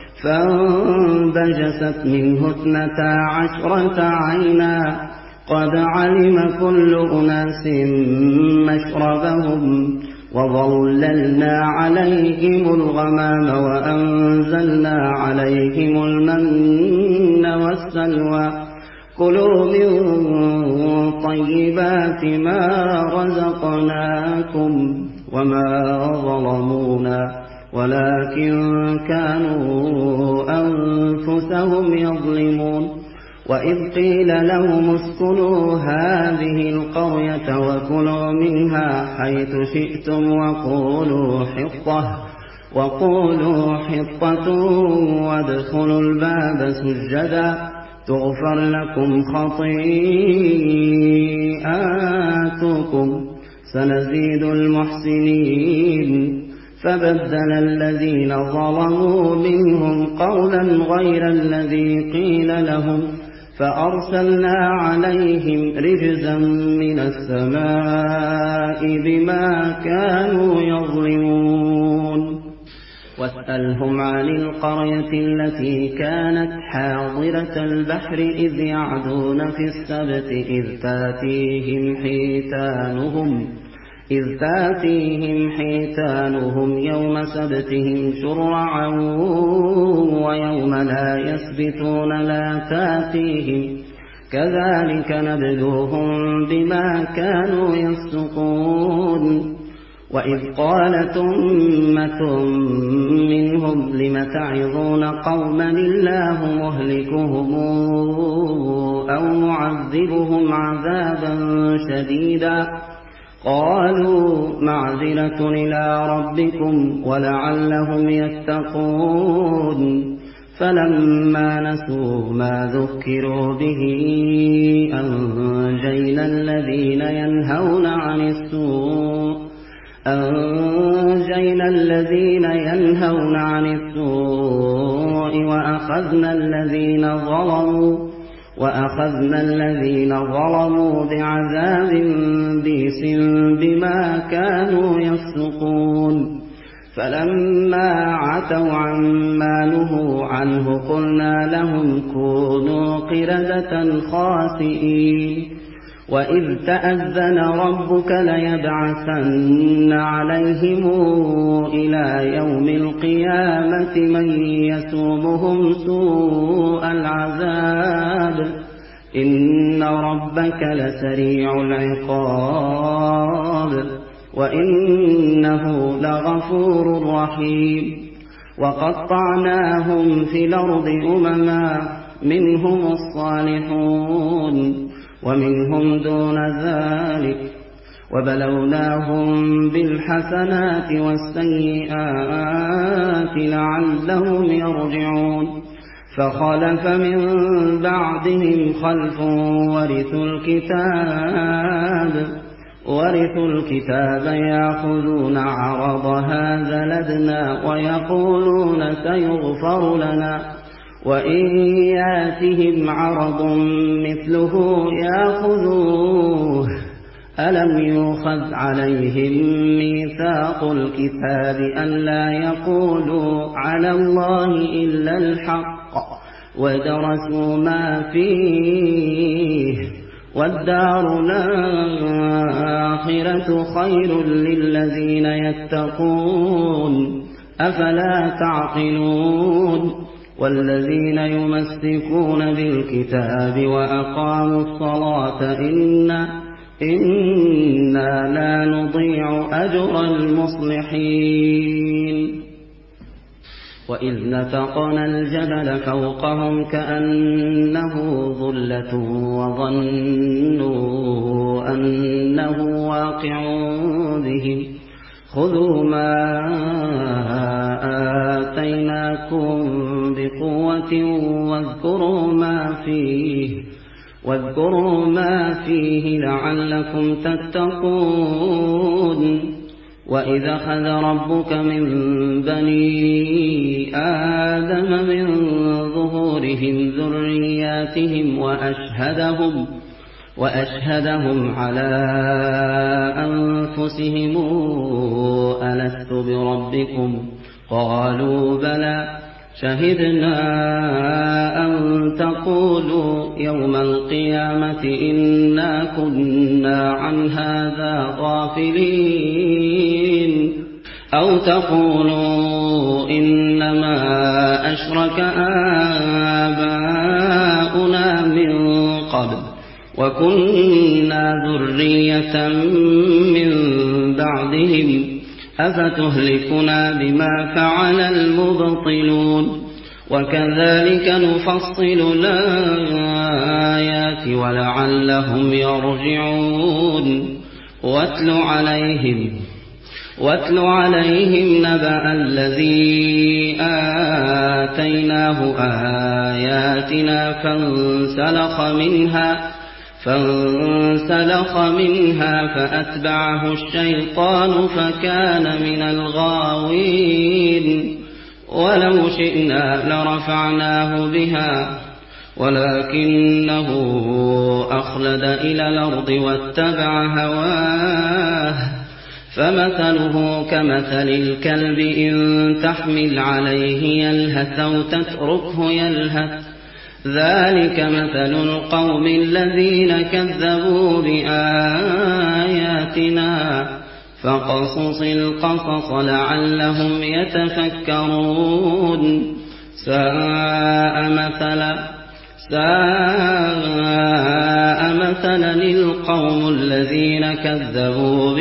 فانبجست منه اثنتا عشرة عينا قد علم كل أناس مشربهم وظللنا عليهم الغمام وأنزلنا عليهم المن والسلوى كلوا من طيبات ما رزقناكم وما ظلمونا ولكن كانوا أنفسهم يظلمون وإذ قيل لهم اسكنوا هذه القرية وكلوا منها حيث شئتم وقولوا حطة وقولوا حطة وادخلوا الباب سجدا تغفر لكم خطيئاتكم سنزيد المحسنين فبدل الذين ظلموا منهم قولا غير الذي قيل لهم فأرسلنا عليهم رجزا من السماء بما كانوا يظلمون واسألهم عن القرية التي كانت حاضرة البحر إذ يعدون في السبت إذ تاتيهم حيتانهم إذ تاتيهم حيتانهم يوم سبتهم شرعا ويوم لا يسبتون لا تاتيهم كذلك نبلوهم بما كانوا يفسقون وإذ قالت أمة منهم لم تعظون قوما الله مهلكهم أو معذبهم عذابا شديدا قالوا معذرة إلى ربكم ولعلهم يتقون فلما نسوا ما ذكروا به أنجينا الذين ينهون عن السوء أنجينا الذين ينهون عن السوء وأخذنا الذين ظلموا وأخذنا الذين ظلموا بعذاب بئس بما كانوا يفسقون فلما عتوا عما نهوا عنه قلنا لهم كونوا قردة خاسئين وإذ تأذن ربك ليبعثن عليهم إلى يوم القيامة من يسومهم سوء العذاب إن ربك لسريع العقاب وإنه لغفور رحيم وقطعناهم في الأرض أمما منهم الصالحون ومنهم دون ذلك وبلوناهم بالحسنات والسيئات لعلهم يرجعون فخلف من بعدهم خلف ورثوا الكتاب ورثوا الكتاب يأخذون عرض هذا لدنا ويقولون سيغفر لنا وإن ياتهم عرض مثله يأخذوه ألم يؤخذ عليهم ميثاق الكتاب ألا يقولوا على الله إلا الحق ودرسوا ما فيه والدار الآخرة خير للذين يتقون أفلا تعقلون والذين يمسكون بالكتاب وأقاموا الصلاة إنا إنا لا نضيع أجر المصلحين وإذ نتقنا الجبل فوقهم كأنه ظلة وظنوا أنه واقع بهم خذوا ما آتيناكم بقوة واذكروا ما فيه واذكروا ما فيه لعلكم تتقون وإذ أخذ ربك من بني آدم من ظهورهم ذرياتهم وأشهدهم وأشهدهم على أنفسهم ألست بربكم قالوا بلى شهدنا أن تقولوا يوم القيامة إنا كنا عن هذا غافلين أو تقولوا إنما أشرك آباؤنا من قبل وكنا ذرية من بعدهم أفتهلكنا بما فعل المبطلون وكذلك نفصل الآيات ولعلهم يرجعون واتل عليهم واتل عليهم نبأ الذي آتيناه آياتنا فانسلخ منها فانسلخ منها فأتبعه الشيطان فكان من الغاوين ولو شئنا لرفعناه بها ولكنه أخلد إلى الأرض واتبع هواه فمثله كمثل الكلب إن تحمل عليه يلهث أو تتركه يلهث ذلك مثل القوم الذين كذبوا بآياتنا فقصص القصص لعلهم يتفكرون ساء مثلا ساء مثلا القوم الذين كذبوا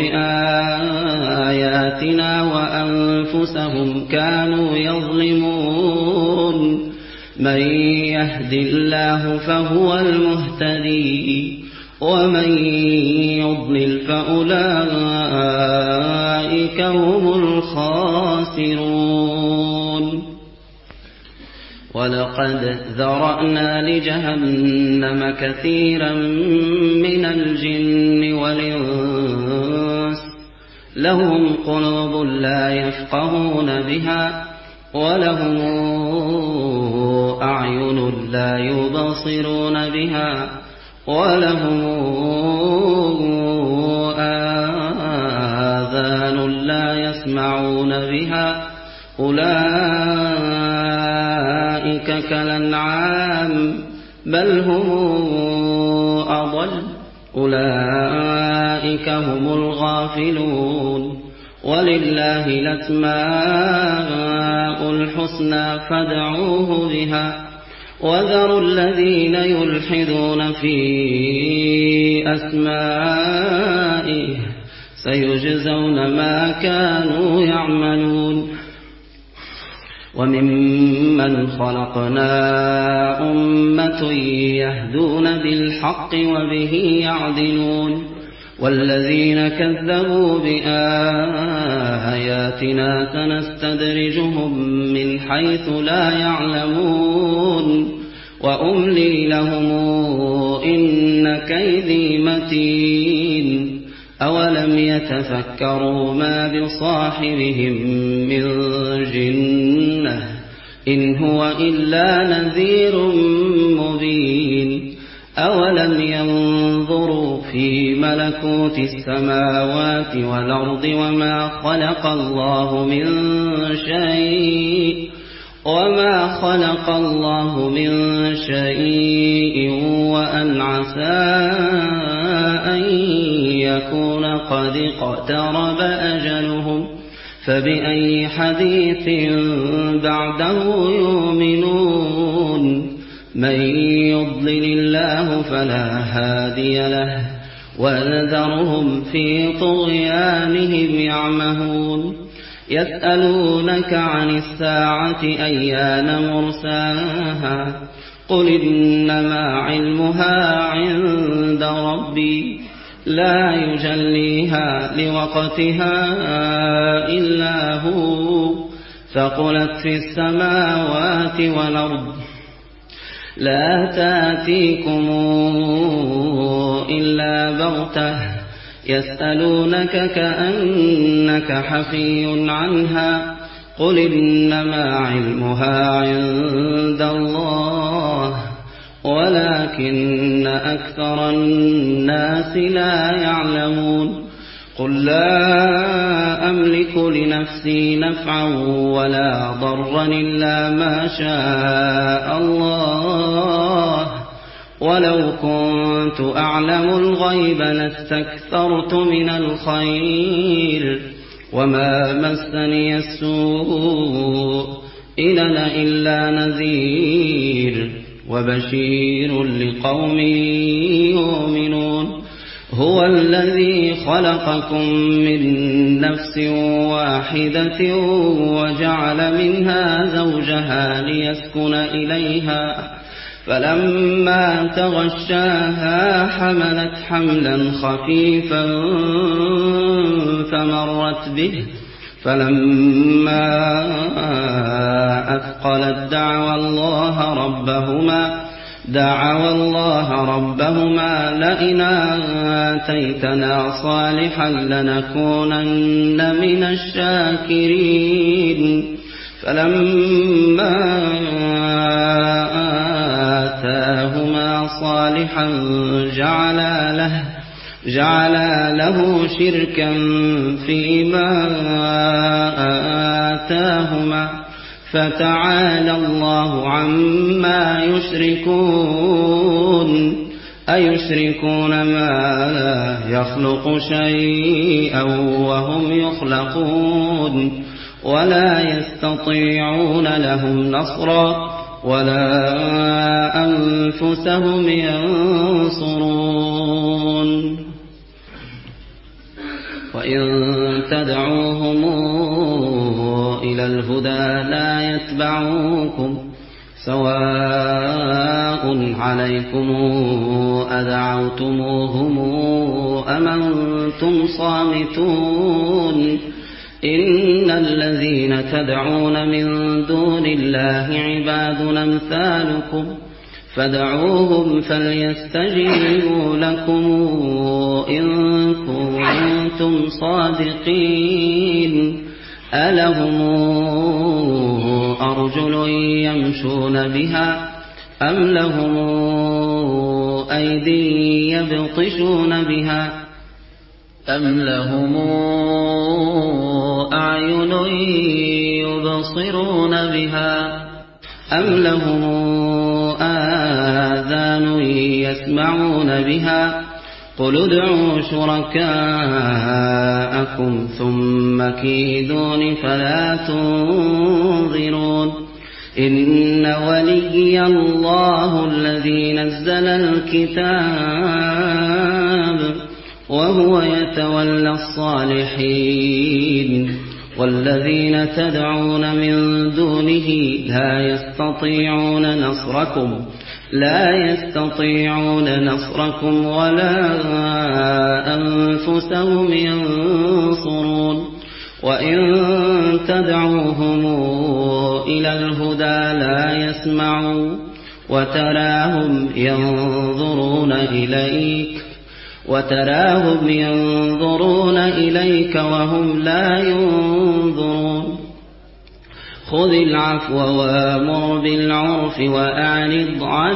بآياتنا وأنفسهم كانوا يظلمون من يهد الله فهو المهتدي ومن يضلل فأولئك هم الخاسرون ولقد ذرأنا لجهنم كثيرا من الجن والإنس لهم قلوب لا يفقهون بها ولهم أعين لا يبصرون بها ولهم آذان لا يسمعون بها أولئك كالأنعام بل هم أضل أولئك هم الغافلون. ولله الأسماء الحسنى فادعوه بها وذروا الذين يلحدون في أسمائه سيجزون ما كانوا يعملون. وممن خلقنا أمة يهدون بالحق وبه يعدلون والذين كذبوا بآياتنا سنستدرجهم من حيث لا يعلمون وأملي لهم إن كيدي متين. أولم يتفكروا ما بصاحبهم من جنة إن هو إلا نذير مبين. أولم ينظروا في ملكوت السماوات والأرض وما خلق الله من شيء وما خلق الله من شيء وأن عسى أن يكون قد اقترب أجلهم فبأي حديث بعده يؤمنون. من يضلل الله فلا هادي له وَنَذَرُهُمْ فِي طُغْيَانِهِمْ يَعْمَهُونَ. يسألونك عن الساعة أيان مرساها قل إنما علمها عند ربي لا يجليها لوقتها إلا هو ثقلت في السماوات والأرض لا تأتيكم إلا بغتة يسألونك كأنك حفي عنها قل إنما علمها عند الله ولكن أكثر الناس لا يعلمون. قل لا أملك لنفسي نفعا ولا ضرا إلا ما شاء الله ولو كنت أعلم الغيب لاستكثرت من الخير وما مسني السوء إن أنا إلا نذير وبشير لقوم يؤمنون. هو الذي خلقكم من نفس واحدة وجعل منها زوجها ليسكن إليها فلما تغشاها حملت حملا خفيفا فمرت به فلما أثقلت دعوى الله ربهما دعوا الله ربهما لئن آتيتنا صالحا لنكونن من الشاكرين. فلما آتاهما صالحا جعلا له جعلا له شركا فيما آتاهما فتعالى الله عما يشركون. أيشركون ما لا يخلق شيئا وهم يخلقون ولا يستطيعون لهم نصرا ولا أنفسهم ينصرون. وإن تدعوهم إلى الهدى لا يتبعوكم سواء عليكم أدعوتموهم أم أنتم صامتون. إن الذين تدعون من دون الله عباد أمثالكم فادعوهم فليستجيبوا لكم إن كنتم صادقين. ألهم أرجل يمشون بها أم لهم أيدي يبطشون بها أم لهم أعين يبصرون بها أم لهم آذان يسمعون بها قل ادعوا شركاءكم ثم كيدون فلا تنظرون إن وليي الله الذي نزل الكتاب وهو يتولى الصالحين والذين تدعون من دونه لا يستطيعون نصركم لا يستطيعون نصركم ولا أنفسهم ينصرون وإن تدعوهم إلى الهدى لا يسمعوا وتراهم ينظرون إليك وتراهم ينظرون إليك وهم لا ينظرون خذ العفو وامر بالعرف وأعرض عن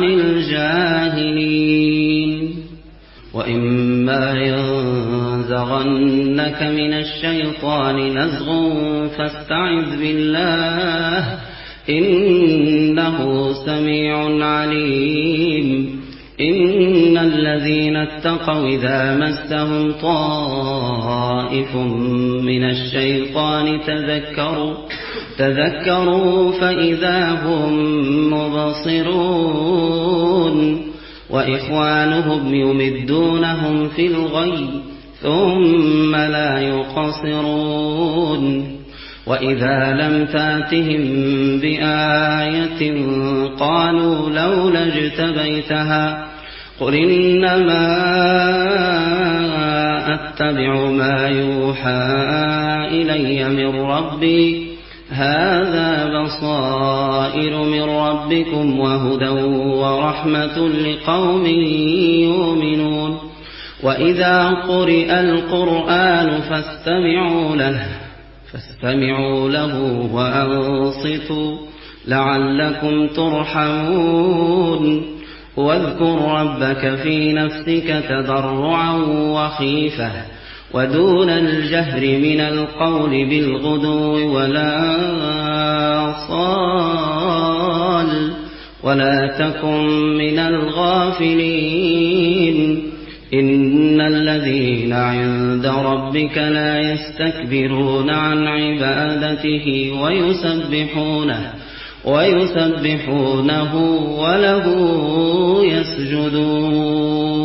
الجاهلين وإما ينزغنك من الشيطان نزغ فاستعذ بالله إنه سميع عليم إن الذين اتقوا إذا مسهم طائف من الشيطان تذكروا تذكروا فإذا هم مبصرون وإخوانهم يمدونهم في الغي ثم لا يقصرون وإذا لم تأتهم بآية قالوا لولا اجتبيتها قل إنما أتبع ما يوحى إلي من ربي هذا بصائر من ربكم وهدى ورحمة لقوم يؤمنون وإذا قرئ القرآن فاستمعوا له فاستمعوا له وأنصتوا لعلكم ترحمون واذكر ربك في نفسك تضرعا وخيفة ودون الجهر من القول بالغدو ولا صال ولا تكن من الغافلين إن الذين عند ربك لا يستكبرون عن عبادته ويسبحونه ويسبحونه وله يسجدون